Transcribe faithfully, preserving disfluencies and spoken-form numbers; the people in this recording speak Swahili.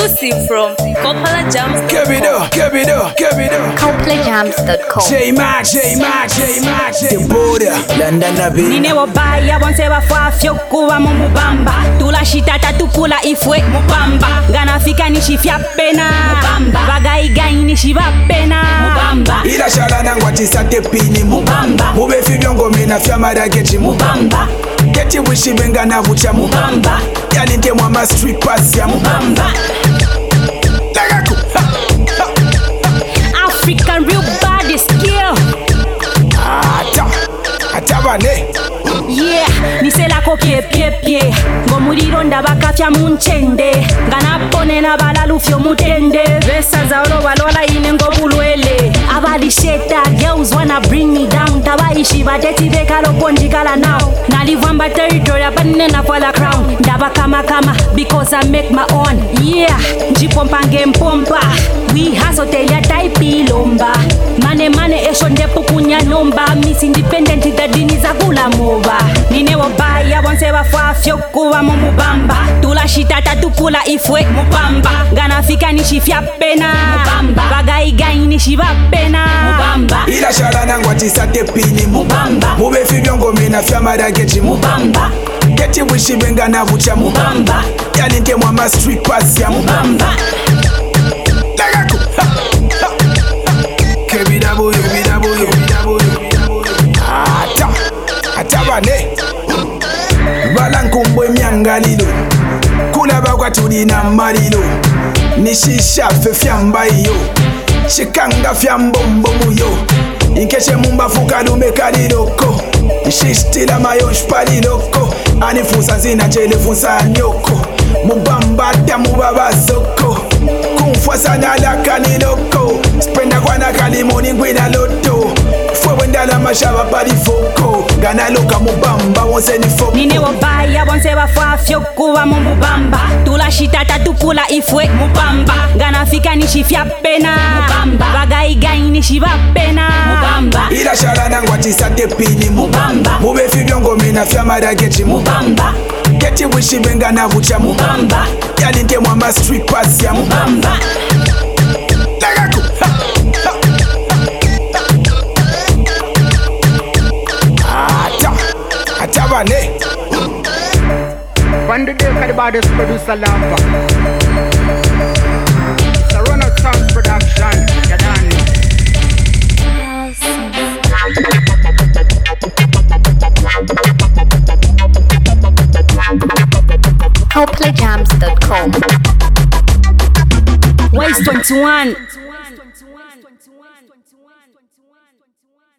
Exclusive from Coppola Jams. Give it up, give it up, give it up. Coppola Jams dot com. J Max, J Max, J Max. The border, London Abbey. Nine wabaya bonse bafafyo kuwa mumubamba. Tula shitata tukula ifwe mubamba. Gana fika nishifya pena mubamba. Bagai gai nishiba pena mubamba. Ila shalana ngwatisa tepini mubamba. Mube fibyongo mena fyamara gechi mubamba. Geti wishi benga na vucha mubamba. Yani nte mwama street pass ya mubamba. Lagaku African real body skill. Ata, ata bane. Yeah, niselako pie pie pie. Ngomuliro ndabakafya munchende. Nganapone na balalufyo mutende. Vesa za olo balola ine ngobulwele. Abali sheta, girls wanna bring me down. Tabaishi bateti bekalo ponjikala now. Nalivamba territory abane na fala crown. Ndabakama kama because I make my own. Yeah, njipompange mpompa. We hustle telia type lomba. Mane mane esho ndepu kunya nomba. Miss independent dadini za kula mova. Nine wabaya bonse bafafyo kuwa mumubamba. Tula shitata tukula ifwe mubamba. Gana fika nishifya pena mubamba. Bagai gai nishiba pena mubamba. Ila shalana ngwatisa tepini mubamba. Mube fibyongo mena fyamara gechi mubamba. Geti wishi benga na vucha mubamba. Yani nte mwama street pass ya mubamba. Lagaku Kebidabu, kebidabu, kebidabu. Ata, ata bane. Balankumbwe myangalilo. Kulaba kwa tulina malilo. Nishisha fe fyamba iyo. Shikanga fyambombo muyo. Inkeshe mumba fukalume kaliloko. Nshistila mayo shpaliloko. Anifusa zina jele fusa nyoko. Mubamba damu baba soko. Kumfwa sana la kaliloko. Spenda kwa na kalimoni ngwina loto. Fwe wendala mashaba pali foko. Gana loka mubamba wonse ni foko. Nine wabaya bonse bafafyo kuwa mumubamba. Tula shitata tukula ifwe mubamba. Gana fika nishifya pena mubamba. Bagai gai nishiba pena mubamba. Ila shalana ngwatisa tepini mubamba. Mube fibyongo mena fyamara gechi mubamba. Geti wishi benga na vucha mubamba. Yani nte mwama street pass ya mubamba. Lagaku Ata, ata bane. Van the day for the baddest producer Lampa. The Ronald Sound Production. You done it. Coppola Jams dot com. Waste twenty-one.